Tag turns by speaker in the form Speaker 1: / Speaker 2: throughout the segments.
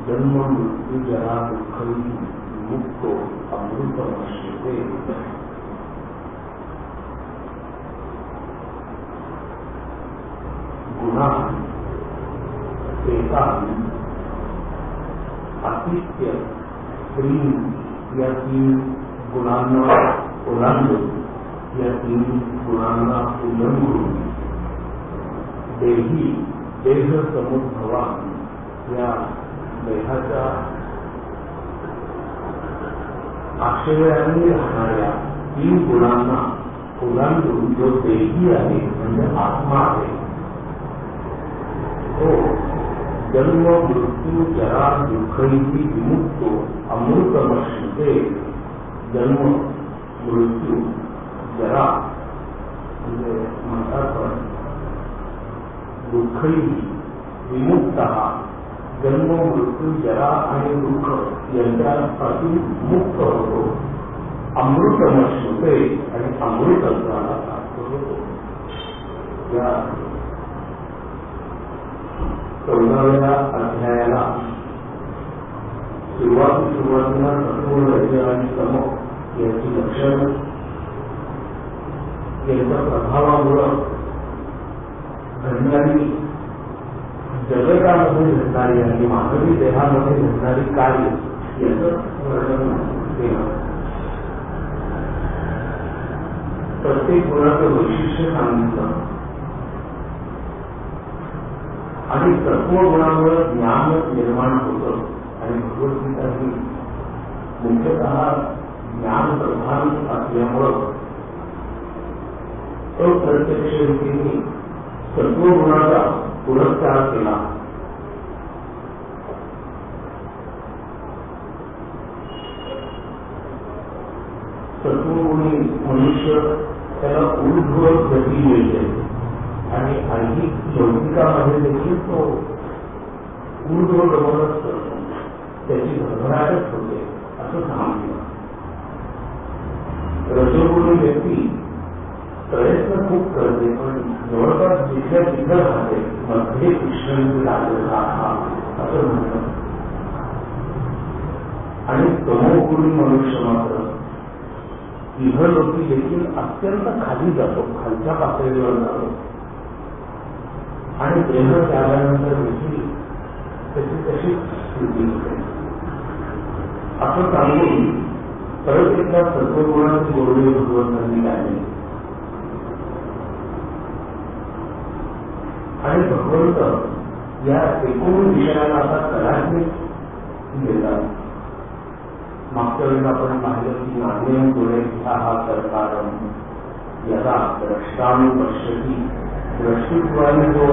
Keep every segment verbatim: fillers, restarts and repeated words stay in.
Speaker 1: जन्म मृत्यू जरा दुःखी मुक्तो अमृतमश्नुते. गुन्हा एकान आतिथ्य स्त्री या तीन गुणांना ओलांडून या तीन गुणांना उल्लंघून देही देह समुद्भवा या देहाच्या आश्रयाने राहणाऱ्या तीन गुणांना ओलांडून जो देही आहे म्हणजे आत्मा आहे तो जन्म मृत्यू जरा दुःखी विमुक्तो अमृतमश्नुते. जन्म मृत्यू जरा म्हणजे म्हणतात पण दुःखी विमुक्त जन्म मृत्यू जरा आणि दुःख यांच्यापासून मुक्त होतो. अमृतमश्नुते आणि अमृत ज्ञानाला प्राप्त होतो. या चौदाव्या अध्यायाला सुरुवाती सुरुवातीला तत्व रज आणि तम याची लक्षणं यांच्या प्रभावामुळं घडणारी जगतामध्ये घडणारी आणि मानवी देहामध्ये घडणारी कार्य याचं वर्णन केलं. प्रत्येक गुणाचं वैशिष्ट्य सांगितलं आणि तत्वगुणामुळे ज्ञान निर्माण होतं. आणि भगवद्गीता ही मुख्यतः ज्ञान प्रधान असल्यामुळं अप्रत्यक्ष रीतीने तत्वगुणाचा पुरस्कार केला. तत्वगुणी मनुष्य त्याला ऊर्ध्व गती मिळते आणि ऐहिक लौकिकामध्ये देखील तो ऊर्ध्व गमनच करतो. त्याची भरभराटच होते असं सांगितलं. रजोगुणी व्यक्ती प्रयत्न खूप करते पण जवळपास जिथल्या तिथं राहते मध्ये कृष्ण लागलेला हा असं म्हणतात. आणि तमोगुणी मनुष्य मात्र इहलोकी देखील अत्यंत खाली जातो, खालच्या पातळीवर जातो आणि देह त्याल्यानंतर देखील त्याची तशीच स्थिती होते. असं सांगून परत एकदा सत्वगुणाची गोडवी भगवंतांनी गायली आणि भगवंत या एकूण विषयाला आता कलात्मिक देतात. मागच्या वेळेला आपण पाहिलं की नान्यम गुणे हा सरकारम यदा द्रष्टानुपश्यती दृष्टित्वाने जो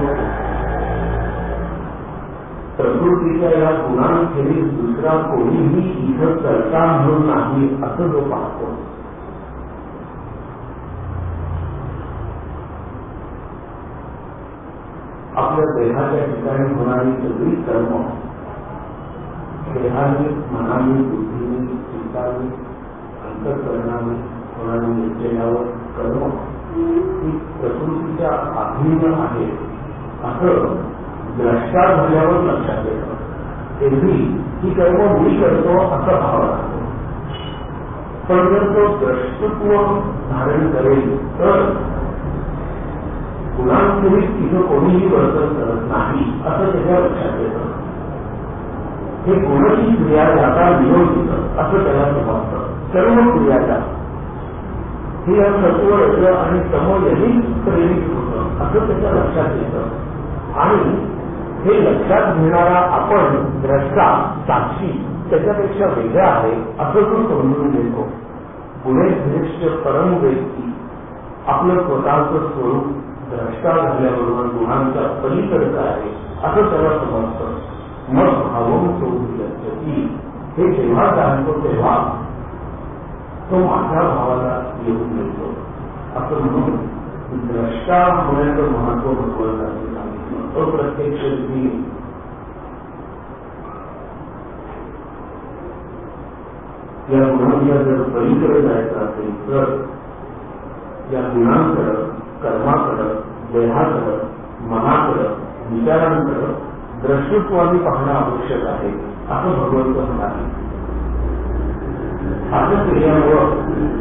Speaker 1: प्रकृतीच्या या गुणांखेरीज दुसरा कोणीही इथं करता म्हणून नाही असं जो पाहतो. आपल्या देहाच्या ठिकाणी होणारी सगळी कर्म देहाने मनाने बुद्धीने चिंताने अंतःकरणाने होणारी निश्चयावर कर्म ही प्रकृतीच्या अधीन आहे असं द्रष्टा झाल्यावर लक्षात येतं. एरवी ही कर्म मी करतो असा भाव राहतो. पण जर तो द्रष्टत्व धारण करेल तर गुणांखेरीज तिथं कोणीही वर्तन करत नाही असं त्याच्या लक्षात येतं. हे गुणही क्रियाजाता नियोजित असं त्याला समजतं. सर्व क्रियाजा हे या सत्व रज आणि तम यांनी प्रेरित होतं असं त्याच्या लक्षात येतं. आणि हे लक्षात घेणारा आपण द्रष्टा साक्षी त्याच्यापेक्षा वेगळा आहे असं तो समजून घेतो. गुणेश्रेष्ठ परम व्यक्ती आपलं स्वतःचं स्वरूप द्रष्टा झाल्याबरोबर गुणांच्या पलीकडचं आहे असं त्याला समजतं. मग भावम सोडली हे जेव्हा जाणतो तेव्हा तो माझ्या भावाला येऊन मिळतो असं म्हणून द्रष्टा होण्याचं महत्व भगवंतांनी सांगितलं. अप्रत्यक्ष रीतीने या गुणांच्या जर पलीकडे जायचं असेल तर या गुणांकडं कर्माकडं देहाकडं मनाकडं विचारांकडं द्रष्टृत्वाने पाहणं आवश्यक आहे असं भगवंत म्हणाले. असं केल्यामुळं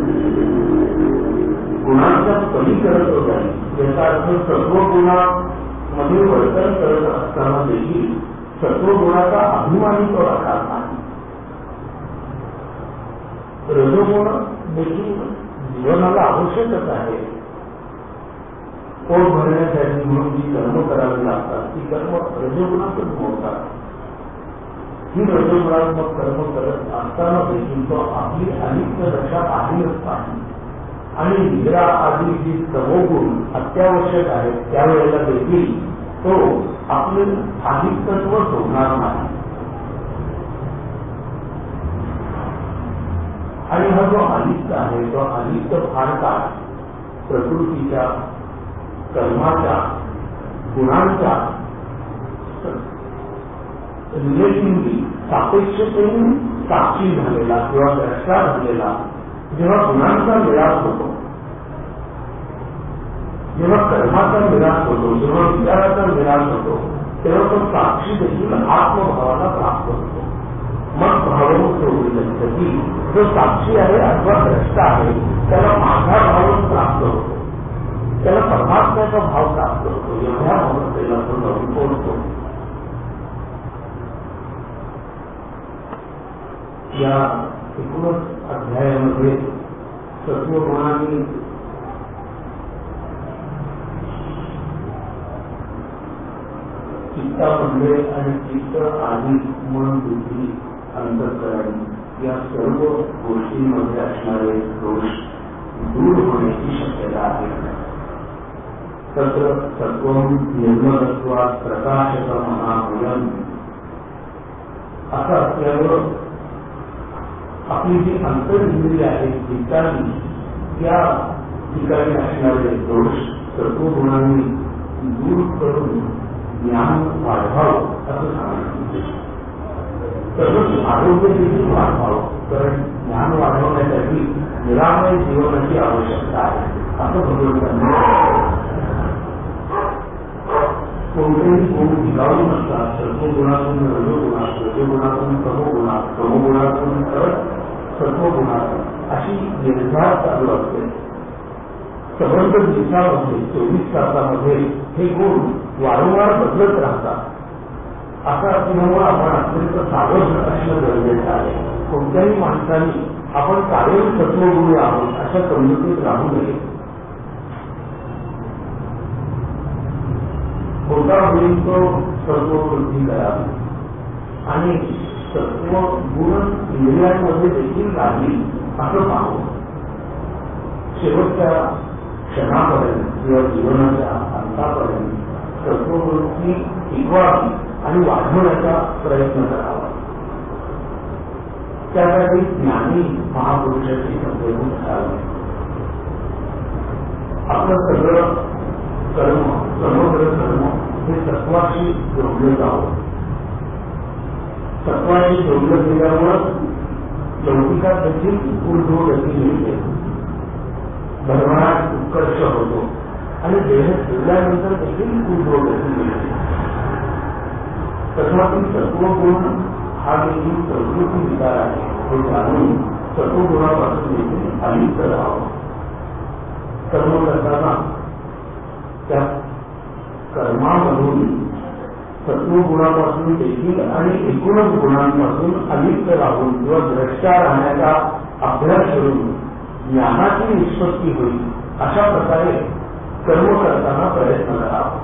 Speaker 1: गुणांचा पलीकडे तो जाईल. याचा अर्थ सत्वगुणामध्ये वर्तन करत असताना देखील सत्वगुणाचा अभिमानी तो राहणार नाही. रजोगुण देखील जीवनाला आवश्यकच आहे. पोट भरण्यासाठी म्हणून जी कर्म करावी लागतात ती कर्म रजोगुणातच होतात. ही रजोगुणात्मक कर्म करत असताना देखील तो आपली अलिप्त दशा पाहिलंच पाहिजे. आणि निद्रा आदी जी तमोगुण अत्यावश्यक आहेत त्यावेळेला देखील तो आपले अलिप्तत्व सोडणार नाही. आणि हा जो अलिप्त आहे तो अलिप्त फार काळ प्रकृतीच्या कर्माच्या गुणांच्या रिलेटिव्हली सापेक्षतेने साक्षी झालेला किंवा द्रष्टा झालेला जेव्हा गुणांचा विलास होतो, जेव्हा कर्माचा विलास होतो, जेव्हा विचाराचा विलास होतो तेव्हा तो साक्षी देखील आत्मभावाला प्राप्त होतो. मग भावमुक्त होईल की जो साक्षी आहे अथवा द्रष्टा आहे त्याला माझा भाव प्राप्त होतो, त्याला परमात्म्याचा भाव प्राप्त होतो. एवढ्या भावतेला तो जाऊन पोहोचतो. या एकूणच अध्यायामध्ये सत्वगुणांनी चित्तामधले आणि चित्त आधी मन बुद्धी अंतःकरण या सर्व गोष्टींमध्ये असणारे दोष दूर होण्याची शक्यता आहे. तत्र सत्वं निर्मलत्वात् प्रकाशकमहाभूयम् असं असल्यावर आपली जी अंतर्इंद्रिय आहेत चित्ताची त्या ठिकाणी असणारे दोष सत्वगुणांनी दूर करून ज्ञान वाढवावं असं सांगितलं. तसंच आरोग्य देखील वाढवावं, कारण ज्ञान वाढवण्यासाठी निरामय जीवनाची आवश्यकता आहे असं भगवंतांनी. कोणतेही गुण टिकावून नसतात. सत्वगुणातून रजोगुणात, रजोगुणातून तमोगुणात, तमोगुणातून परत सत्वगुणात अशी निर्धार चालू असते. संबंध दिवसामध्ये चोवीस तासामध्ये हे गुण वारंवार बदलत राहतात. असं असल्यामुळे आपण अत्यंत सावध असणं गरजेचं आहे. कोणत्याही माणसाने आपण कायम सत्वगुणी आहोत अशा समजुतीत राहू नये. होता होईल तो सत्ववृद्धी करावी आणि सत्व गुण इंद्रियांमध्ये देखील लागली असं पाहू. शेवटच्या क्षणापर्यंत किंवा जीवनाच्या अंतापर्यंत सत्ववृत्ती टिकवावी आणि वाढवण्याचा प्रयत्न करावा. त्यासाठी ज्ञानी महापुरुषाची संबोधन करावी. आपलं सगळं कर्म समग्र कर्म हे सत्वाशी जोडलं जावं. सत्वाशी जोडलं गेल्यामुळं लौकिकात देखील ऊर्ध्व गती मिळते, धर्मात उत्कर्ष होतो आणि देह सोडल्यानंतर देखील ऊर्ध्व गती मिळते. तथापि सत्वगुण हा देखील प्रकृती विकार आहे हे जाणून सत्वगुणापासून देखील अलिप्त राहावं. कर्म करताना त्या कर्मामधून सत्वगुणापासून देखील आणि एकूणच गुणांपासून अलिप्त राहून किंवा द्रष्टा राहण्याचा अभ्यास करून ज्ञानाची निष्पत्ती होईल अशा प्रकारे कर्म करताना प्रयत्न करावा.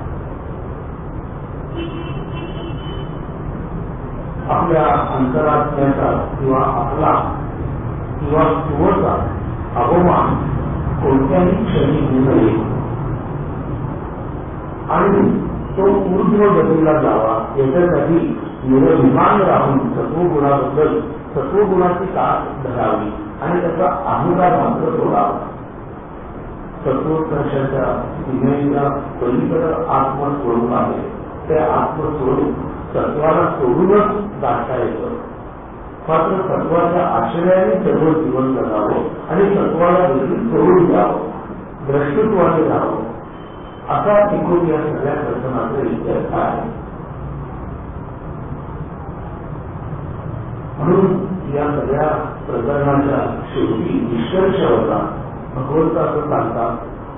Speaker 1: आपल्या अंतरात्म्याचा किंवा आपला किंवा स्वचा अवमान कोणत्याही क्षणी होऊ नये आणि तो ऊर्ध्व गतीला जावा याच्यासाठी निरभिमान राहून सत्वगुणाबद्दल सत्वगुणाची कास धरावी आणि त्याचा अहंकार मात्र सोडावा. सत्वोत्कर्षाच्या सीमेच्या पलीकडे आत्मस्वरूप आहे. ते आत्मस्वरूप सत्वाला सोडूनच गाठता येतं. मात्र सत्वाच्या आश्रयाने सर्व जीवन जगावं आणि सत्वाला देखील सोडून द्यावं, द्रष्टृत्वाने राहावं असा एकूण या सगळ्या दर्शनाचा इतिहास आहे. म्हणून या सगळ्या प्रकरणाच्या शेवटी निष्कर्ष होता भगवंत असं सांगतात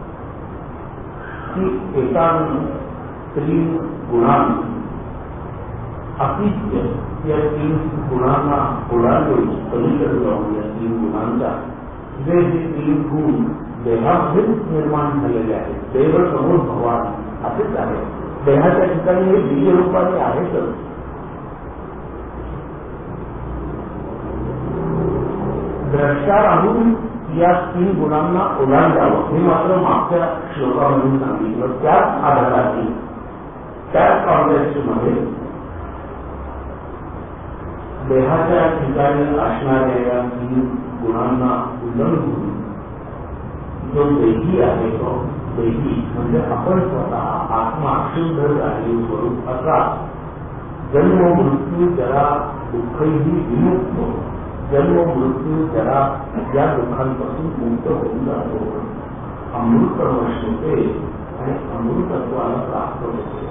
Speaker 1: की एकान तीन गुणांनी अतिथ्य या तीन गुणांना ओलांडून पलीकडे जाऊन या तीन गुणांचा जे जे तीन गुण देहामध्येच निर्माण झालेले आहेत देव समोर भगवान असेच आहे. देहाच्या ठिकाणी हे बीज रूपाने आहेतच. द्रष्टा राहून या तीन गुणांना ओलांडावं हे मात्र मागच्या श्लोकामधून सांगितलं. त्याच आधाराने त्याच कॉन्टेक्स्टमध्ये देहाच्या ठिकाणी असणाऱ्या या तीन गुणांना उल्लंघून जो देही आहे तो देही म्हणजे आपण स्वतः आत्मा शुद्ध झालेली स्वरूप असा जन्म मृत्यू जरा दुःखही विमुक्त जन्म मृत्यू जरा या दुःखांपासून मुक्त होऊन जातो. अमृत होते आणि अमृतत्वाला प्राप्त होते.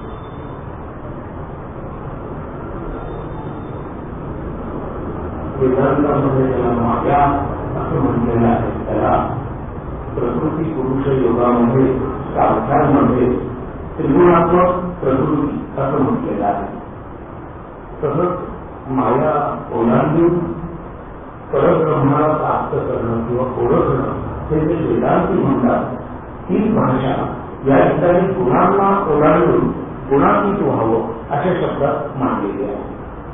Speaker 1: वेदांतामध्ये ज्याला माया असं म्हटलेलं आहे त्याला प्रकृती पुरुष योगामध्ये साध्यांमध्ये त्रिगुणात्मक प्रकृती असं म्हटलेलं आहे. तसंच माया ओलांडून परब्रह्माला प्राप्त करणं किंवा ओळखणं हे जे वेदांती म्हणतात तीन भाषा या ठिकाणी गुणांना ओलांडून गुणातीत व्हावं अशा शब्दात मांडलेली आहे.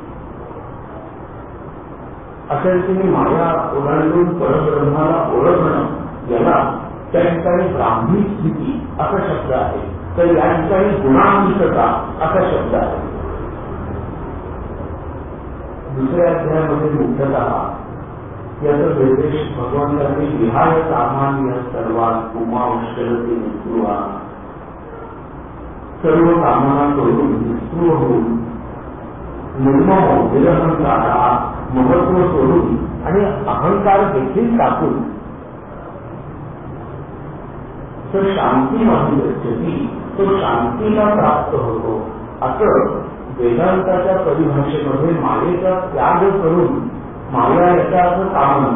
Speaker 1: अशा रीतीने माया ओलांडून परब्रह्माला ओळखणं याला त्या ठिकाणी ब्राह्मी स्थिती असा शब्द आहे. तर या ठिकाणी गुणांविषता असा शब्द आहे. दुसऱ्या अध्यायामध्ये मुख्यतः याचा निर्देश भगवंतांनी विहाय सामान्य सर्वात उमावश्यरते निस्पृहा सर्व कामना करून निस्पृह होऊन निर्मम निरहंकारा महत्व सोडून आणि अहंकार देखील टाकून तो शांतीमध्ये गच्छती तो शांतीला प्राप्त होतो. असं वेदांताच्या परिभाषेमध्ये मायेचा त्याग करून माया याचा असं कामना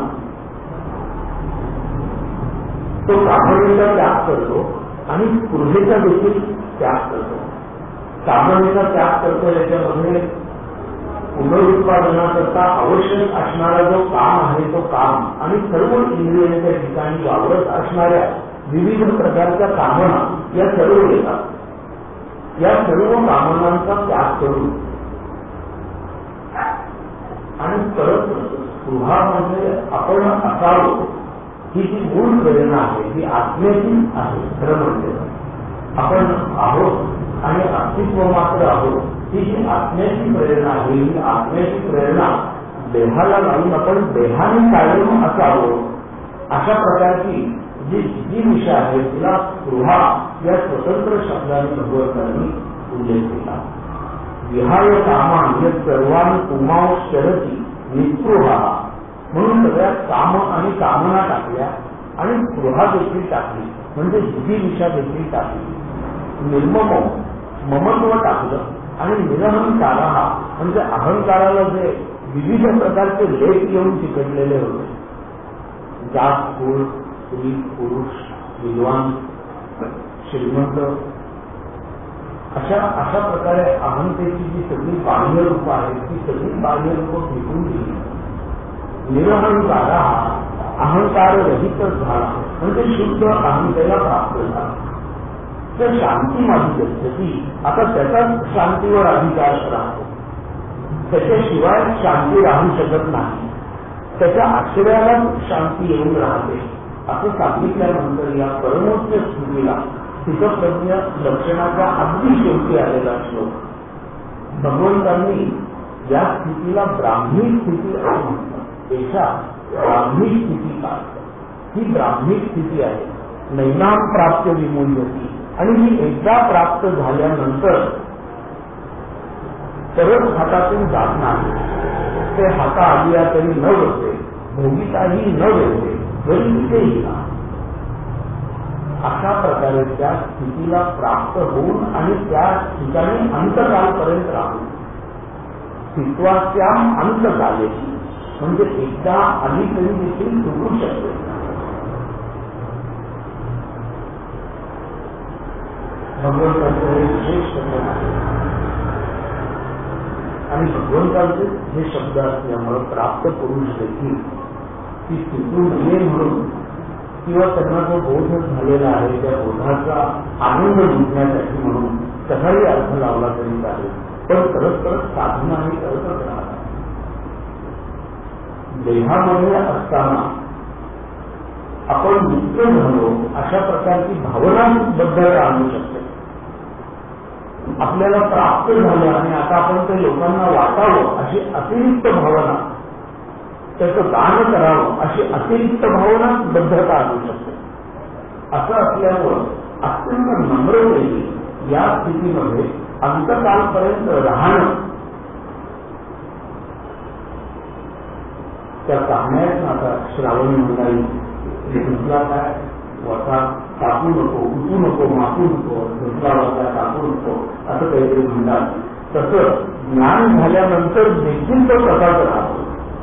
Speaker 1: तो कामनेचा त्याग करतो आणि स्पृहेचा देखील त्याग करतो. कामनेचा त्याग करतो याच्यामध्ये पुनरुत्पादनाकरता आवश्यक असणारा जो काम आहे तो काम आणि सर्व इंद्रियांच्या ठिकाणी वावरत असणाऱ्या विविध प्रकारच्या कामना या सर्व येतात. या सर्व कामनांचा त्याग करून आणि परत स्पृहामध्ये आपण असावं ही जी मूळ प्रेरणा आहे ही आत्म्याची आहे. खरं म्हणजे आपण आहोत आणि अस्तित्व मात्र आहोत ही जी आत्म्याची प्रेरणा आहे ही आत्म्याची प्रेरणा देहाला लावून आपण देहाने कायम असावं अशा प्रकारची जी जी दिशा आहे तिला स्पृहा या स्वतंत्र शब्दाने भगवंतांनी उल्लेख केला. विहाय कामान या सर्वान उमाव शरती निस्पृहा म्हणून सगळ्यात काम आणि कामना टाकल्या आणि स्पृहा देखील टाकली म्हणजे जी दिशा देखील टाकली. निर्मम ममत्व टाकलं आणि निरहंकारा म्हणजे अहंकाराला जे विविध प्रकारचे लेख येऊन चिकटलेले होते जात कुळ स्त्री पुरुष विद्वान श्रीमंत अशा अशा प्रकारे अहंतेची जी सगळी बाह्य रूप आहेत ती सगळी बाह्य रूप फेकून दिली. निरहंकारा अहंकार रहितच झाला म्हणजे शुद्ध अहंतेला प्राप्त झाला. तर शांती माझी गच्छती आता त्याचाच शांतीवर अधिकार राहतो. त्याच्याशिवाय शांती राहू शकत नाही. त्याच्या आश्रयालाच शांती येऊन राहते असं सांगितल्यानंतर या परमोच्च स्थितीला स्थितप्रज्ञ लक्षणाच्या अगदी शेवटी आलेला श्लोक भगवंतांनी या स्थितीला ब्राह्मी स्थिती असं म्हटलं. एषा ब्राह्मी स्थिती काय ही ब्राह्मी स्थिती आहे. नैनाम प्राप्त विमूल्यती आणि ही एकदा प्राप्त झाल्यानंतर परत हातातून जात नाही. ते हाता आलिया तरी न बसते भोगिताही न देते जरी तिथेही ना अशा प्रकारे त्या स्थितीला प्राप्त होऊन आणि त्या ठिकाणी अंतकालपर्यंत राहून स्थित्वाच्या अंत झाले म्हणजे एकदा आली तरी देखील सुटू शकते. भगवंताचं हे विशेष कथन आहे आणि भगवंताचे हे शब्द असल्यामुळे प्राप्त पुरुष देखील ती सुटू नये म्हणून किंवा त्यांना जो बोध झालेला आहे त्या बोधाचा आनंद लुटण्यासाठी म्हणून कसाही अर्थ लावला तरी चालेल, पण करत करत साधना ही करतच राहतात. देहामध्ये असताना आपण मुक्त झालो अशा प्रकारची भावना बद्दल आणू शकते. आपल्याला प्राप्त झालं आणि आता आपण ते लोकांना वाटावं अशी अतिरिक्त भावना, त्याचं दान करावं अशी अतिरिक्त भावना बद्धता आणू शकते. असं असल्यामुळं अत्यंत नम्रतेने या स्थितीमध्ये अंतकालपर्यंत राहणं त्या कहाण्यात आता श्रावणी मंडळी धुतला काय वसा टाकू नको, उठू नको, मापू नको, धुतला वसा टाकू नको असं काहीतरी म्हणतात. तसं ज्ञान झाल्यानंतर देखील तो तसाच राहतो.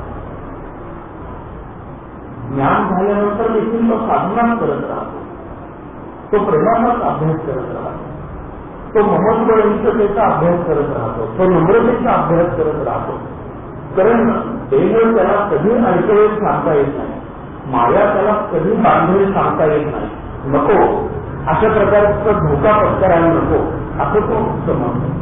Speaker 1: ज्ञान झाल्यानंतर देखील तो साधना करत राहतो, तो प्रेमाचा अभ्यास करत राहतो, तो ममत्वनिष्ठतेचा अभ्यास करत राहतो, तो नम्रतेचा अभ्यास करत राहतो. कारण देव त्याला कधी अडचणीत सांगता येत नाही, माया त्याला कधी बांधून सांगता येत नाही. नको अशा प्रकारचा धोका पत्करायला नको असं तो समजतो.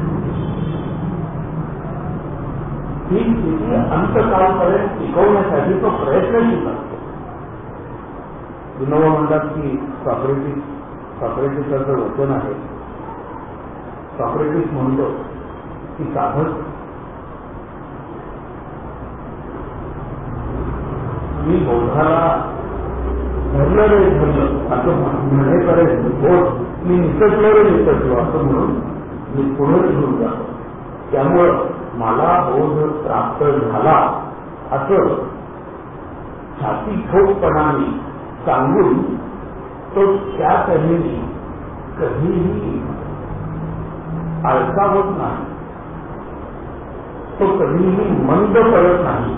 Speaker 1: ही स्थिती अंतकाळपर्यंत टिकवण्यासाठी तो प्रयत्नशील असतो. विनोबा म्हणतात की सॉक्रेटिस सॉक्रेटिसचं वचन आहे. सॉक्रेटिस म्हणतो की साधक मी बोधाला धरलं रे धरलं असं म्हणेपर्यंत बोध मी निसटलो रे निसटलो असं म्हणून मी पुढे घेऊन जातो. त्यामुळं मला बोध प्राप्त झाला असं छाती ठोकपणाने सांगून तो त्या तऱ्हेने कधीही आळसावत नाही, तो कधीही मंद पडत नाही.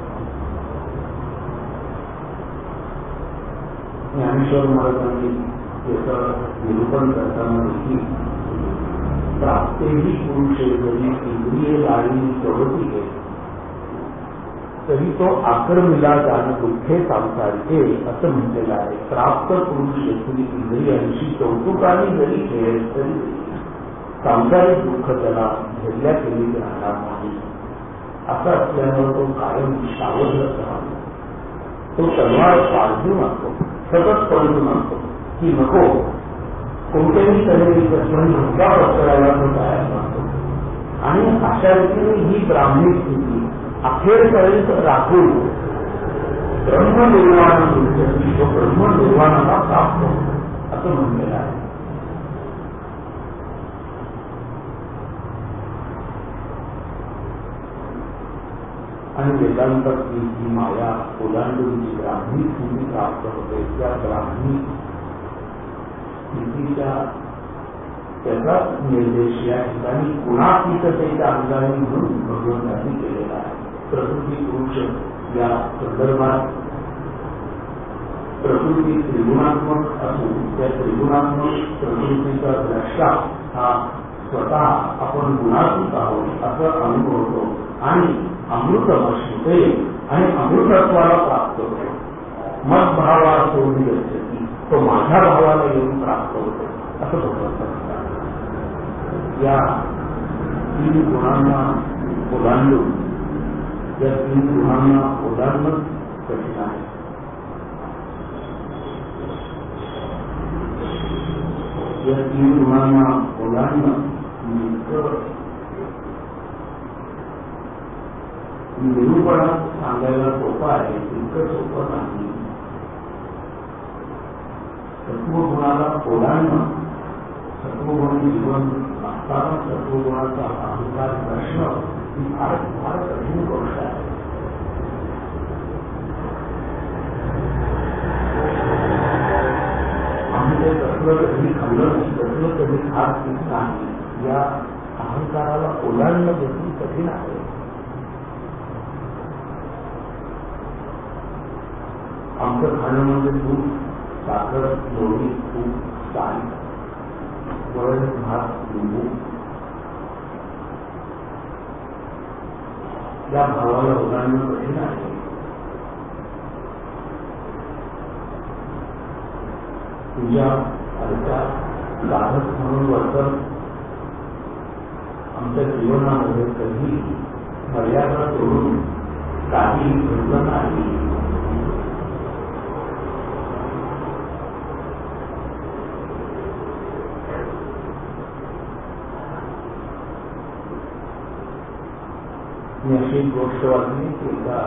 Speaker 1: ज्ञानेश्वर महाराजांनी त्याचं निरूपण करताना देखील प्राप्तेही पुरुषे जरी इंद्रिय लाळी प्रवृत्ती घेत तरी तो आक्रमिला जाणं दुःखे सांसारिके असं म्हटलेलं आहे. प्राप्त पुरुष देखील इंद्रियांशी कौतुकाने जरी खेळत तरी सांसारिक दुःख त्याला झेलल्या केली राहणार नाही. असं असल्यामुळे तो कायम सावधच राहतो. तो तलवार पाळून असतो, सतत पळून असतो की नको कोणत्याही तऱ्हेने प्रश्न धोका पत्करायला तो तयार नसतो. आणि अशा रीतीने ही ब्राह्मी स्थिती अखेरपर्यंत राखून ब्रह्मनिर्वाण तो ब्रह्मनिर्वाणाला प्राप्त असं म्हणलेलं आहे. आणि वेदांतात ही माया ओलांडून जी ब्राह्मी स्थिती प्राप्त होते त्या ब्राह्मी स्थितीच्या त्याचाच निर्देश या ठिकाणी गुणातीततेच्या अंगाने म्हणून भगवंतांनी केलेला आहे. प्रकृती पुरुष या संदर्भात प्रकृती त्रिगुणात्मक असून त्या त्रिगुणात्मक प्रकृतीचा द्रष्टा हा स्वतः आपण गुणातीत आहोत असं अनुभवतो आणि अमृत अश्नुते आणि अमृतत्वाला प्राप्त होतो. मदभावा सोडली असते तो माझ्या भावाला येऊन प्राप्त होतो असं भगवंत म्हणतात. या तीन गुणांना ओलांडून या तीन गुणांना ओलांडणं कठीण आहे. या तीन गुणांना ओलांडणं निरूपणात सांगायला सोपं आहे, इतकं सोपं नाही. सत्वगुणाला ओलांडणं, सत्वगुणाचे जीवन असताना सत्वगुणाचा अहंकार नसणं ही फार फार कठीण गोष्ट आहे. आम्ही ते तसलं कधी खाल्लं नाही, तसलं कधी खात नाही या अहंकाराला ओलांडणं देखील कठीण आहे. आमचं खाणं म्हणजे दूध, साखर, लोणी, तूप, साल, वरण, भात, लिंबू. या भावाला ओलांडणं कठीण आहे. तुझ्या अर्धा साधक म्हणून वर्तन आमच्या जीवनामध्ये कधी मर्यादा सोडून काही घडलं नाही. मी अशी गोष्ट वाचली की एका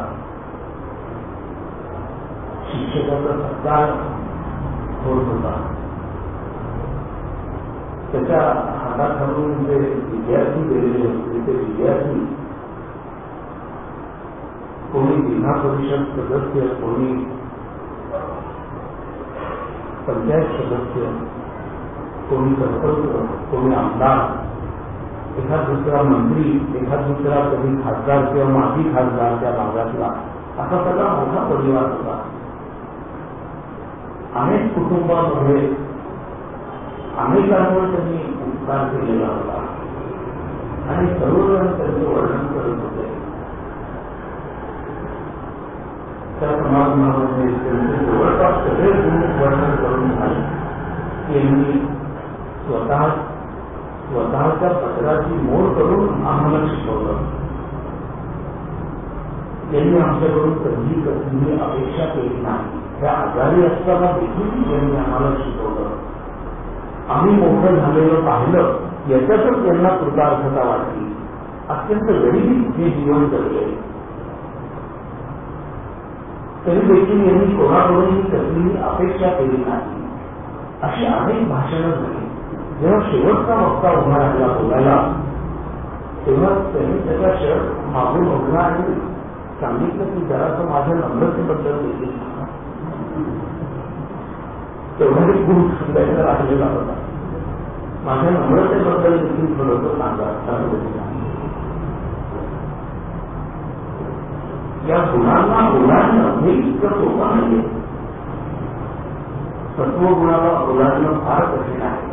Speaker 1: शिक्षकाचा सत्कार होत होता. त्याच्या हाताखालून जे विद्यार्थी गेलेले होते ते विद्यार्थी कोणी जिल्हा परिषद सदस्य, कोणी पंचायत सदस्य, कोणी सरपंच, कोणी आमदार, एखाद दुसरा मंत्री, एखाद दुसरा कधी खासदार किंवा माजी खासदार त्या भागातला, असा सगळा मोठा परिवार होता. अनेक कुटुंबांमध्ये अनेकांवर त्यांनी उपकार केलेला होता आणि सर्वजण त्यांचं वर्णन करत होते. त्या समागमामध्ये त्यांचे जवळपास सगळे वर्णन करून झाले की यांनी स्वतः स्वतःच्या पत्राची मोड करून आम्हाला शिकवलं. यांनी आमच्याकडून कधी कधीही अपेक्षा केली नाही. त्या आजारी असताना देखील यांनी आम्हाला शिकवलं. आम्ही मोठं झालेलं पाहिलं, याच्यातच त्यांना कृतार्थता वाटली. अत्यंत गरिबीत हे जीवन जगले तरी देखील यांनी कोणाकडूनही कसलीही अपेक्षा केली नाही. अशी अनेक भाषणं झाली. जेव्हा शेवटचा वक्ता उभा राहिला बोलायला, तेव्हा त्यांनी त्याचा शर्ट मागून उघडला आणि सांगितलं की जरासं माझ्या नम्रतेबद्दल देखील सांगा. तेवढाही गुण सांगायला राहिलेला होता. माझ्या नम्रतेबद्दल देखील थोडंसं सांगा. या गुणांना ओलांडणं हे इतकं सोपं नाहीये. सत्वगुणाला ओलांडणं फार कठीण आहे.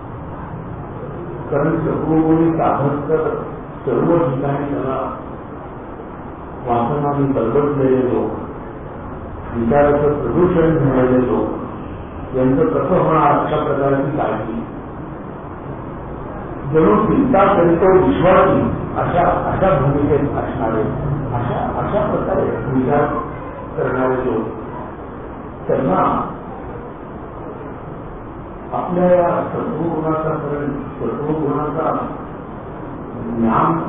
Speaker 1: कारण सत्वगुणी साधक तर सर्व ठिकाणी त्याला वासनाने बलबटलेले लोक, विचाराचं प्रदूषण झालेले लोक, यांचं कसं होणार अशा प्रकारची काळजी, जणू चिंता करीतो विश्वासी अशा अशा भूमिकेत असणारे, अशा अशा प्रकारे विचार करणारे लोक, त्यांना आपल्या या सत्वगुणाचा सत्वगुणाचा ज्ञान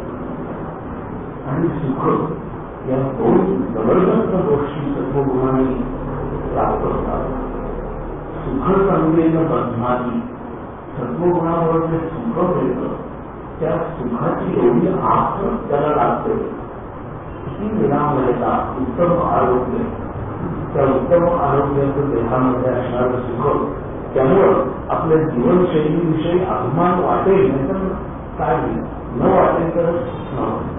Speaker 1: आणि सुख या दोन जबरदस्त गोष्टी सत्वगुणाने प्राप्त होतात. सुख चांगलेलं बंधनाची सत्वगुणावर जे सुख मिळतं त्या सुखाची एवढी आस त्याला लागते. किती विनामयता, उत्तम आरोग्य, त्या उत्तम आरोग्याचं देहामध्ये असणारं सुख, त्यामुळं आपल्या जीवनशैलीविषयी अभिमान वाटेल नाही तर काय नाही, न वाटेल तर नव्हतं.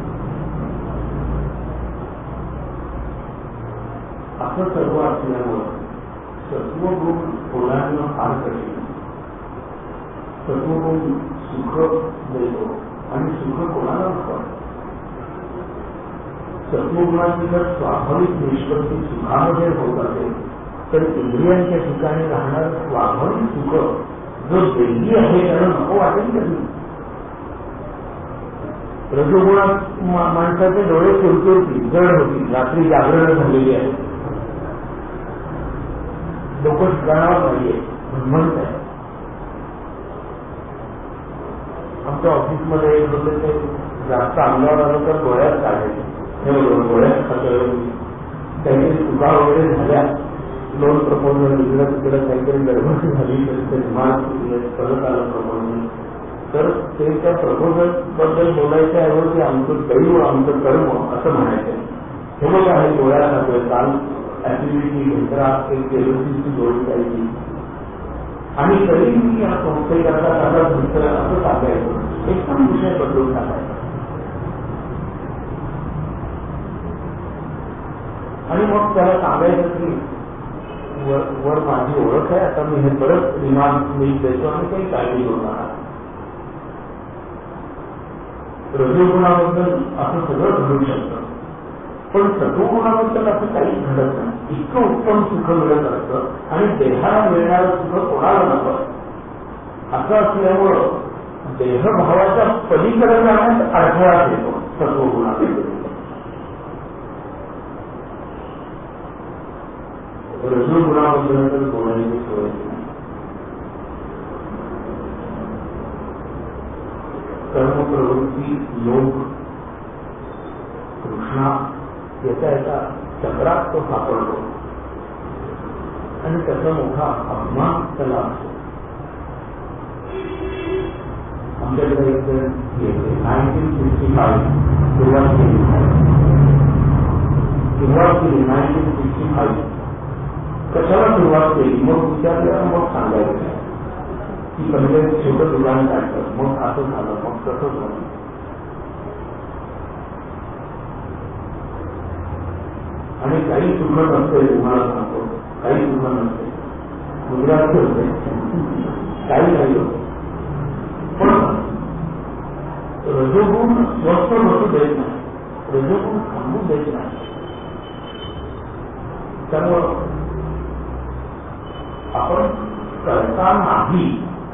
Speaker 1: असं सर्व असल्यामुळं सत्वगुण ओलांडणं फार कठीण. सत्वगुण सुख देतो आणि सुख कोणाला नको. सत्वगुणाची जर स्वाभाविक निष्पत्ती सुखामध्ये होत असेल तर इंद्रियांच्या ठिकाणी राहणार स्वाभाविक सुख जो देही आहे त्याला नको वाटेल कधी. रजोगुणात माणसाचे डोळे सुरकुरतील, जड होतील, रात्री जागरण झालेली आहे, डोकं ठिकाणावर नाहीये, म्हणत आहे. आमच्या ऑफिसमध्ये एक होते ते जास्त अंगावर आलं तर डोळ्यात काढायचे. हे डोळ्यात खातं काहीतरी चुका वगैरे झाल्या, लोन प्रपोजल इकडं तिकडं काहीतरी गडबड झाली तरी ते विमान परत आलं प्रपोजल, तर ते त्या प्रपोजल बद्दल बोलायच्या ऐवजी आमचं दैव आमचं कर्म असं म्हणायचं. हे बघ आहे डोळ्यात खातोय, काल ऍक्टिव्हिटी घेतला, एक केलोसीची जोडी द्यायची आणि तरी मी या संस्थेकरता त्याला दुसरं असं सांगायचं. हे ढकलून टाकायचा आणि मग त्याला सांगायचं की वर, वर माझी ओळख आहे, आता मी हे परत रिमांड मी देतो आणि काही काळजी घेऊ नका. रजोगुणाबद्दल असं सगळं घडू शकतं, पण सत्वगुणाबद्दल असं काही घडत नाही. इतकं उत्तम सुख मिळत असतं आणि देहाला मिळणारं सुख कोणाला नको असं असल्यामुळं देहभावाच्या पलीकडे जाण्यात अडथळा येतो सत्वगुणाबद्दल. रजोगुणाबद्दल तर बोलायची सोय नाही. कर्मप्रवृत्ती योग कृष्णा याचा एका चक्रात तो सापडतो आणि त्याचा मोठा अभिमान त्याला असतो. आमच्याकडे एक नाईन्टीन सिक्स्टी फाईव्ह सुरुवात केली सुरुवात केली नाईन्टीन सिक्स्टी फाईव्ह कशाला सुरुवात केली मग विचारल्यावर मग सांगायचं की पहिले छोटं दुकान काढलं, मग असं झालं, मग तसं झालं. आणि काही सुख नसते, तुम्हाला सांगतो काही सुख नसते, गुजरात होते काही नाही होते. पण रजोगुण स्वस्थ बसू देत नाही, रजोगुण थांबू देत नाही. त्यामुळं आपण करता नाही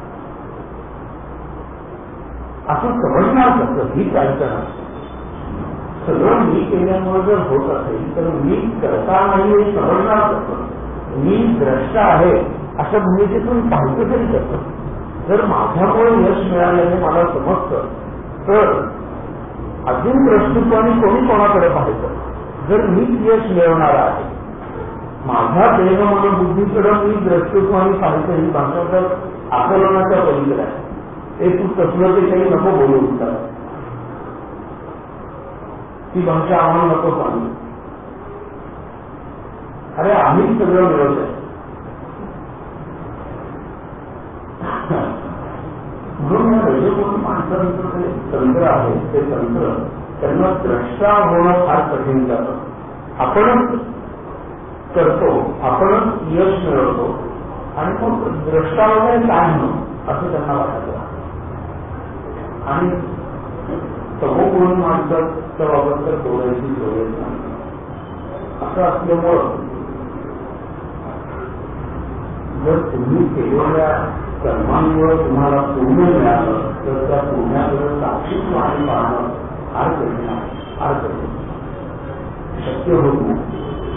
Speaker 1: असं समजणार कसं ही अडचण असते. सगळं मी केल्यामुळे जर होत असेल तर मी करता नाही हे समजणार कसं. मी द्रष्टा आहे अशा भूमिकेतून पाहिजे तरी कसं. जर माझ्यामुळे यश मिळाल्याने मला समजतं तर अजून द्रष्टित्वाने कोणी कोणाकडे पाहायचं. जर मीच यश मिळवणार आहे, माझ्या देह मन बुद्धीकडे मी द्रष्टित्वाने पाहिजे ही भाषा तर आकलनाच्या पलीकडे आहे. ते तू तसलं ते काही नको बोलू शकता, ती भाषा आम्हाला नको सांगू. अरे आम्ही सगळं मिळवत आहे. म्हणून या रजोगुण माणसांचं जे तंत्र आहे ते तंत्र त्यांना द्रष्टा होणं फार कठीण जातं. आपणच करतो, आपणच यश मिळवतो आणि मग द्रष्टा वगैरे काय म्हणून असं त्यांना वाटतं. आणि तमोगुण माणसाच्या बाबत तर बोलायची सोय नाही. असं असल्यामुळं जर तुम्ही केलेल्या कर्मांमुळे तुम्हाला पुण्य मिळालं तर त्या पुण्याकडे साक्षीत्व आणि पाहणं फार कठीण आहे, फार कठीण शक्य होत नाही.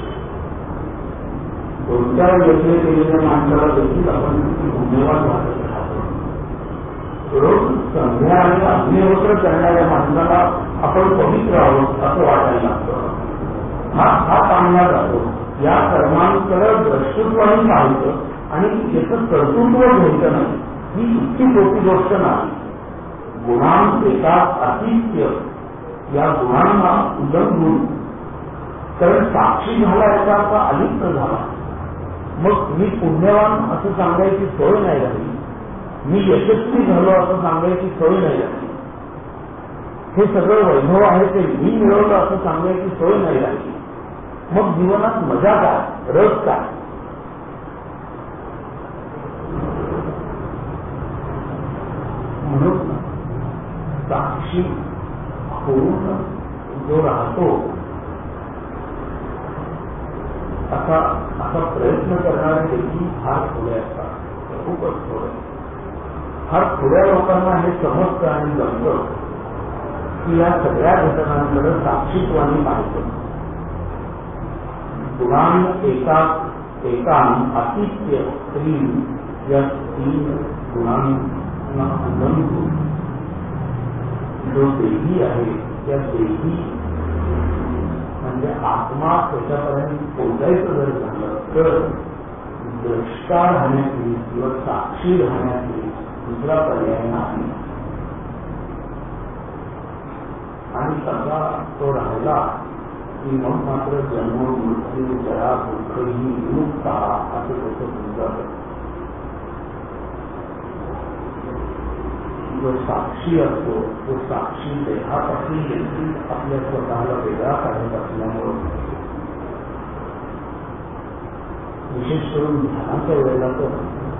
Speaker 1: कोणत्या यज्ञ केलेल्या माणसाला देखील आपण धन्यवाद वाटत राहतो. रोज संध्या आणि अग्निहोत्र करणाऱ्या माणसाला आपण पवित्र आहोत असं वाटायला लागतं. हा हा चांगला जातो. या कर्मांकडे द्रष्टत्वाने पाहायचं आणि याचं कर्तृत्व घ्यायचं नाही, ही इतकी मोठी गोष्ट नाही. गुणांपेक्षा अतिथ्य या गुणांना उल्लंघून कारण साक्षी झाला याचा अर्थ अलिप्त झाला. मग मी पुण्यवान असं सांगायची सोय नाही राहिली, मी यशस्वी झालो असं सांगायची सोय नाही राहिली, हे सगळं वैभव आहे ते मी मिळवलं असं सांगायची सोय नाही राहिली. मग जीवनात मजा काय, रस काय. म्हणून साक्षी होऊन जो राहतो असा असा प्रयत्न करणारे देखील फार थोडे असतात, खूपच थोडे. फार थोड्या लोकांना हे समजतं आणि जमतं की या सगळ्या घटनांकडे साक्षीत्वाने पाहायचं. गुणान एका एकान अतिथ्य स्त्री या तीन गुणांना उल्लंघून जो देही आहे त्या देही म्हणजे आत्मा त्याच्यापर्यंत पोहोचायचं जर झालं तर द्रष्टा राहण्याची किंवा साक्षी राहण्याची दुसरा पर्याय नाही. आणि तसा तो राहिला की मग मात्र जन्म मृत्यू जरा दुःख ही विमुक्ता असं त्याचं समजावं. जो साक्षी असतो तो साक्षी देहापासून देखील आपल्या स्वतःला वेगळा काढत असल्यामुळं विशेष करून ध्यानाच्या वेळेला तर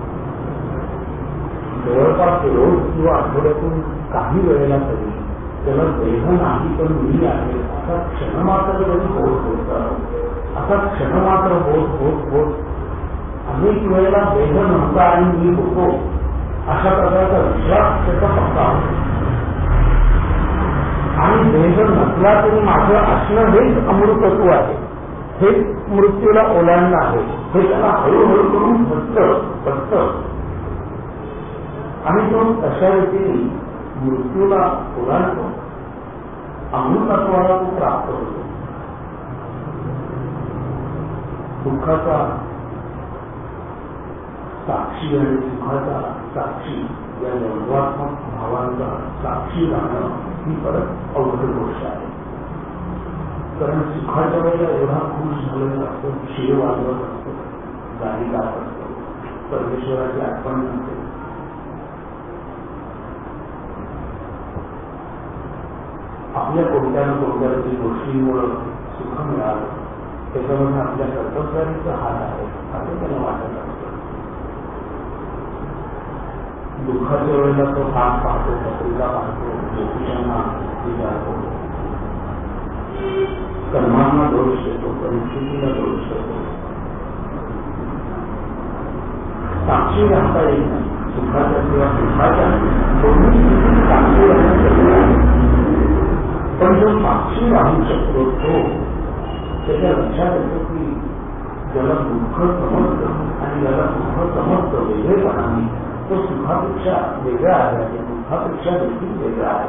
Speaker 1: जवळपास रोज किंवा आठवड्यातून काही वेळेला तरी त्याला देह नाही पण मी आहे असा क्षणमात्र जरी बोध होता असा क्षणमात्र बोध होत होत अनेक वेळेला देह नव्हता आणि मी होतो अशा प्रकारचा विश्वास त्याचा पक्का होतो. आणि देह नसला तरी माझं असणं हेच अमृतत्व आहे, हेच मृत्यूला ओलांडणं आहे, हे त्याला हळूहळू करून फसतं फसतं आणि तो तशा रीतीने मृत्यूला ओलांडतो, अमृतत्वाला तो प्राप्त होतो. दुःखाचा साक्षी आणि सुखाचा साक्षी या द्वंद्वात्मक भावांचा साक्षी राहणं ही परत अवघड गोष्ट आहे. कारण सुखाच्या वेळेला एवढा खुश झालेला असतो, शिव वाजवत असतो, गाणी गात असतो, परमेश्वराची आठवण नसते. आपल्या कोणत्या ना कोणत्या तरी गोष्टींमुळे सुख मिळालं त्याच्यामध्ये आपल्या कर्तव्याचा हात आहे असं त्याला वाटत असतं. दुःखाच्या वेळेला तो हात पाहतो, पत्रिका पाहतो, ज्योतिषांना विचारतो, कर्मांना दोष देतो, परिस्थितीला दोष देतो. साक्षी राहता येत नाही. सुखाच्या किंवा दुःखाच्या दोन्ही स्थितीत साक्षी राहणं शक्य आहे. पण जो साक्षी राहू शकतो तो त्याच्या लक्षात येतो की ज्याला दुःख समजतं आणि ज्याला सुख समजतं वेगळेपणाने तो सुखापेक्षा वेगळा आहे आणि दुःखापेक्षा देखील वेगळा आहे.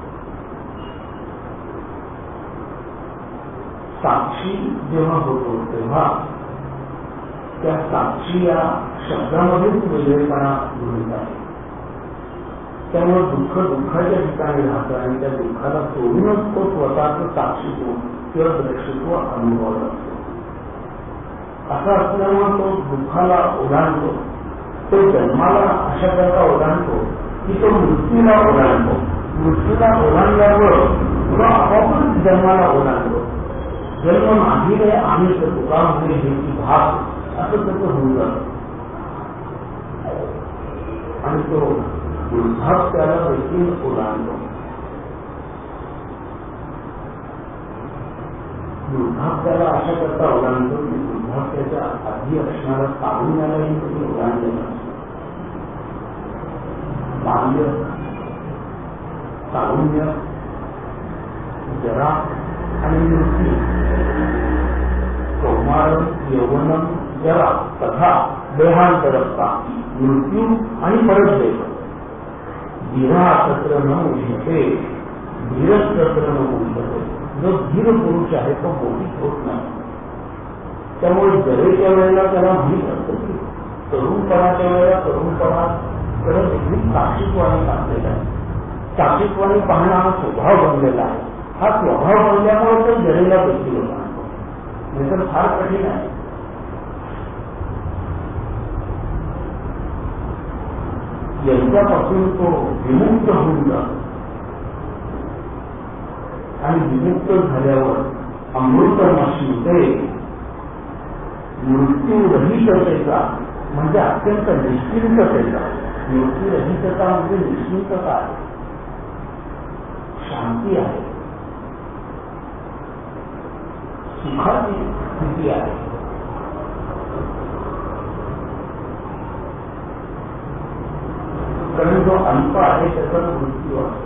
Speaker 1: साक्षी जेव्हा होतो तेव्हा त्या साक्षी या शब्दामध्येच वेगळेपणा घडत आहे. त्यामुळे दुःख दुःखाच्या ठिकाणी राहतं आणि त्या दुःखाला सोडूनच तो स्वतःचं साक्षीत्व किंवा द्रष्टित्व अनुभवत असतो. असं असल्यामुळे तो दुःखाला ओलांडतो, तो जन्माला अशा प्रकारे ओलांडतो की तो मृत्यूला ओलांडतो. मृत्यूला ओलांडल्यामुळं पुन्हा आपोआपच जन्माला ओलांडतो. जन्म नाही रे आम्ही तुका म्हणजे हे भाग असं त्याचं होऊन जातं आणि तो वृद्धाप्याला देखील ओलांडतो. वृद्धाप्याला अशा करता ओलांडतो की वृद्धाप्याच्या आधी असणारा तारुण्यालाही तुम्ही ओलांडलेला असतो. बाल्य, तारुण्य, जरा आणि मृत्यू, कौमार, यौवन, जरा तथा देहांतरता, मृत्यू आणि परत देह. धीरा सत्र न उठते, धीरच सत्र न उठते. जो धीर पुरुष आहे तो मोठीच होत नाही. त्यामुळे जरेच्या वेळेला त्याला माहीत असतं की तरुणपणाच्या वेळेला तरुणपणा कडे देखील साक्षीत्वाने पाहलेला आहे. साक्षीत्वाने पाहणं हा स्वभाव बनलेला आहे. हा स्वभाव बनल्यामुळे तो जरेला देखील होता, नाही तर फार कठीण आहे. यांच्यापासून तो विमुक्त होऊन जातो आणि विमुक्त झाल्यावर अमृतमश्नुते मृत्यूरहिततेचा म्हणजे अत्यंत निश्चिंततेचा. मृत्यूरहितता म्हणजे निश्चिंतता आहे, शांती आहे, सुखाची स्थिती आहे. कारण जो अल्प आहे त्याचा मृत्यू असतो.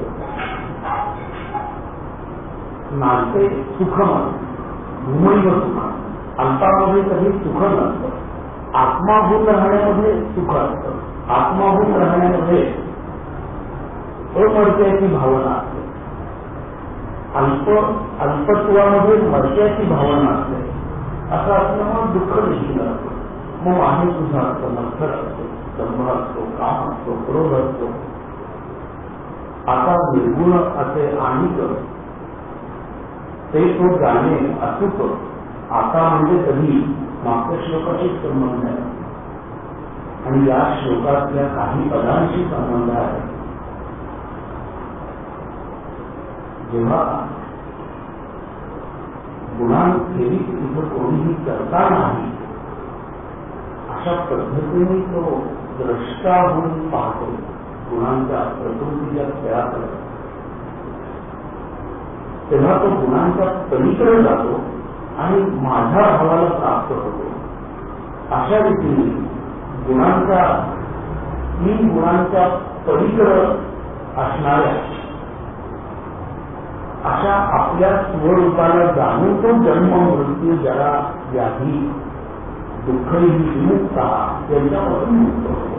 Speaker 1: नाते सुखमय भूमैव सुख, अल्पामध्ये कधी सुख नसतं. आत्माभूत राहण्यामध्ये सुख असतं. आत्माभूत राहण्यामध्ये अमर्त्याची भावना असते. अल्प अल्पत्वामध्ये मर्त्याची भावना असते. असं असल्यामुळे दुःख देखील असतं. मग आहे तुझा असतो, मत्सर असतो, स्तंभ असतो, काम असतो, क्रोध असतो. आता निर्गुण असे आणिक ते तो जाणे अचूक. आता म्हणजे कधी मागच्या श्लोकाशी संबंध आहे आणि या श्लोकातल्या काही पदांशी संबंध आहे. जेव्हा गुणांखेरीज तिथं कोणीही करता नाही अशा पद्धतीने तो द्रष्टा होऊन पाहतो गुणांच्या प्रकृतीच्या खेळाकडे, तेव्हा तो गुणांच्या पलीकडे जातो आणि माझ्या भावाला प्राप्त होतो. अशा रीतीने गुणांच्या तीन गुणांच्या पलीकडे असणाऱ्या अशा आपल्या स्वरूपाला जाणून तो जन्म मृत्यू जरा व्याधी दुःखही विमुक्ता यांच्यापासून मुक्त होतो.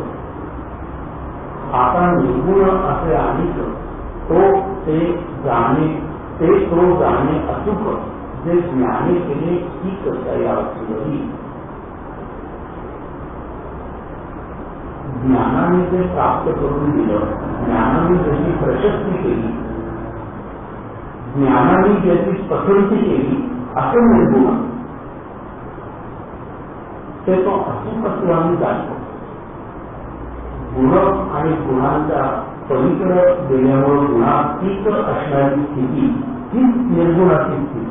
Speaker 1: आता निर्गुण असे अनेक तो ते जाणे ते तो जाणे अचूक जे ज्ञाने केले ही करता यावं. ज्ञानाने जे प्राप्त करून दिलं, ज्ञानाने जशी प्रशस्ती केली, ज्ञानाने ज्याची पसंती केली असे निर्गुण ते तो अचूकत्वाने जाणतो. गुण आणि गुणांच्या पलीकडे गेल्यामुळे गुणातीत असणारी स्थिती हीच निर्गुणाची स्थिती.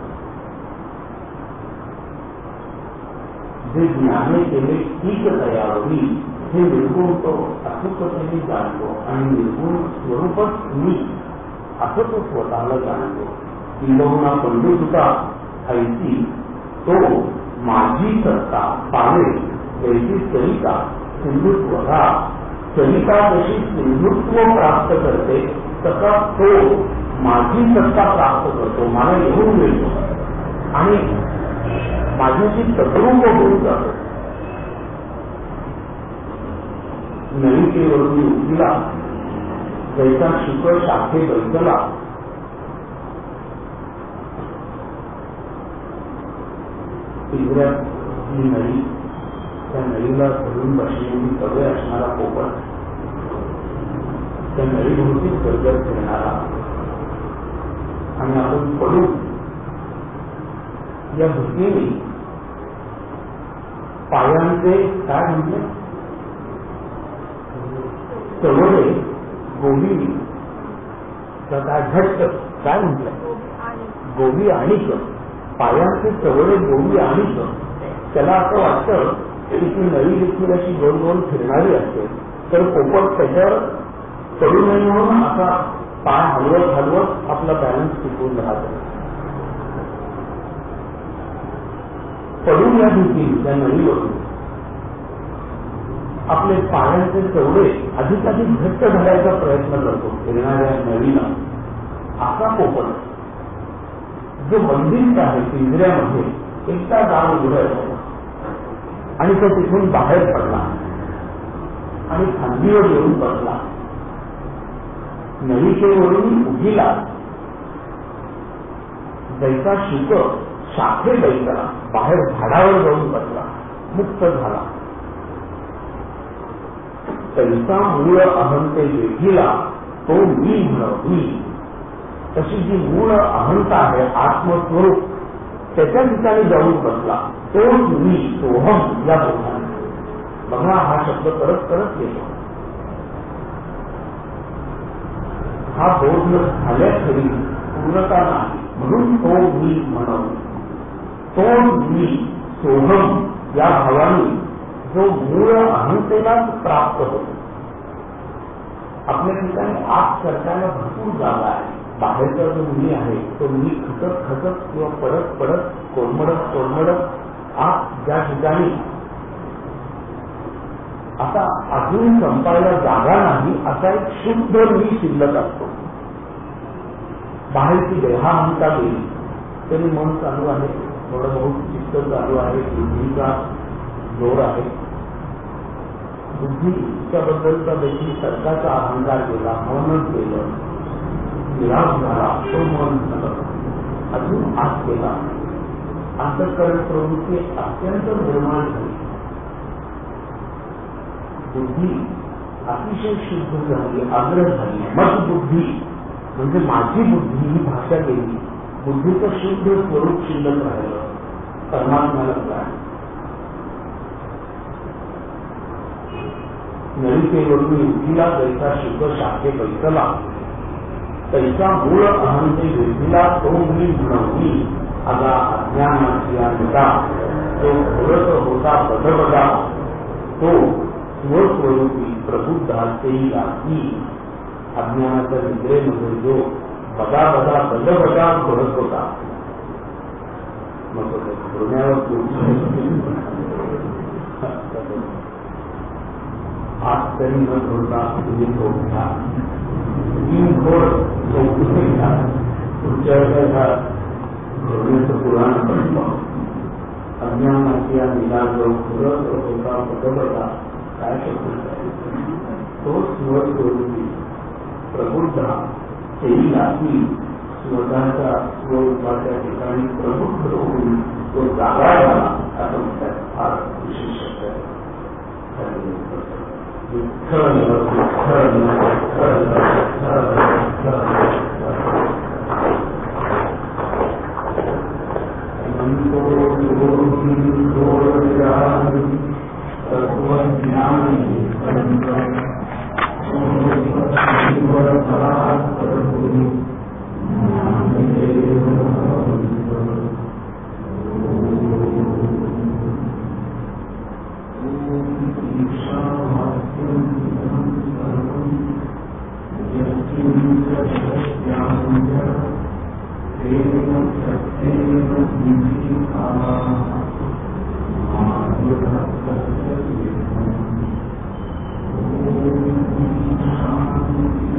Speaker 1: जे ज्ञाने केले ठीक तयारी हे निर्गुण तो अचूकतेने जाणतो आणि निर्गुण स्वरूपच मी असं तो स्वतःला जाणतो. किंबहुना पंडितुका ऐसी तो माझी सत्ता पावे जैसी सरिता सिंधुत्वधा. सरिता जशी सिंधुत्व प्राप्त करते तसा तो माझी सत्ता प्राप्त करतो, मला येऊन मिळतो आणि माझ्याशी तद्रूप होऊन जातो. नलिकेवरून युक्तीला जैसा शुक्र शाखे बैठला पिंजऱ्यात ही नळी, त्या नळीला धरून बसलेली सवय असणारा पोपट, त्या नळीभोवती गरगट फिरणारा आणि आपण पडून या भीतीने पायांचे काय म्हटले चवळे गोबी काय घट्ट काय म्हटलं गोबी आणिक पायांचे चवळे गोबी आणिक. त्याला असं वाटतं की ती नळी देखील अशी दोन दोन फिरणारी असते तर पोपट त्याच्यावर पडू नये म्हणून असा पाय हलवत हलवत आपला बॅलन्स टिकून राहतो. पडून या भीती त्या नळीवरून आपले पायांचे चवळे अधिकाधिक घट्ट धरायचा प्रयत्न करतो फिरणाऱ्या नळीला. असा पोपट जो बंदिस्त आहे पिंजऱ्यामध्ये एकटा दार उघडला आणि तो तिथून बाहेर पडला आणि खांदीवर येऊन बसला. नलिकेवरून उगीला जैसा शुक शाखे बैठला, बाहेर झाडावर जाऊन बसला, मुक्त झाला. तैसा मूळ अहंते वेठीला तो मी म्हण मी. तशी जी मूळ अहंता आहे आत्मस्वरूप त्याच्या ठिकाणी जाऊन बसला तोच मी सोहम या बोधाने. बघा हा शब्द करत करत येतो. हा बोध झाल्याखेरी पूर्णता नाही म्हणून तो मी म्हणून तो मी सोहम या भावाने जो मूळ अहंतेलाच प्राप्त होतो. आपल्या ठिकाणी आत सरकायला भरपूर जागा आहे. बाहेरचा जो मी आहे तो मी खचत खचत किंवा पडत पडत कोरमडत कोरमडत आत ज्या ठिकाणी आता अजून संपायला जागा नाही असा एक शुद्ध मी शिल्लक असतो. बाहेरची देहाहंता गेली तरी मन चालू आहे, थोडं बहुत चित्त चालू आहे, बुद्धीचा जोर आहे. बुद्धीच्या बद्दलचा देखील सरकारचा अहंकार केला, मनच केलं, निराश झाला, तो मन झालं, अजून आत केला. अंतःकरण प्रवृत्ती अत्यंत निर्माण झाली. बुद्धी अतिशय शुद्ध झाली, आग्रह झाली. मग बुद्धी म्हणजे माझी बुद्धी ही भाषा गेली. बुद्धीचं शुद्ध स्वरूप शिल्लक राहिलं, परमात्म्याला काय. नलिकेवरून युद्धीला जैसा शुद्ध शाखे बैठला तैसा मूळ अहंते वृद्धीला तो मी म्हणवणी आगा अज्ञानाची अंधता तो घोरत होता बदबदा तो स्वस्वरूपी प्रबुद्धातेही लागली. अज्ञानाच्या निद्रेमध्ये जो बदा बदा बदबदा घोरत होता मग घोरण्यावर आज तरी न घोरता तुम्ही घोरता तीन घोर चौकशी पुढच्या वेळेला घोरण्याचं पुराण पडलं. अज्ञानाची या निला जो घोरत होता बदबदा काय शकतो तो स्वस्वरूपी प्रबुद्ध तेही लागली. स्वतःच्या स्वरूपाच्या ठिकाणी प्रबुद्ध होऊन तो जागा झाला असं म्हणतात. फार विशेष शब्द आहे. Vitthal Vitthal
Speaker 2: Thank you.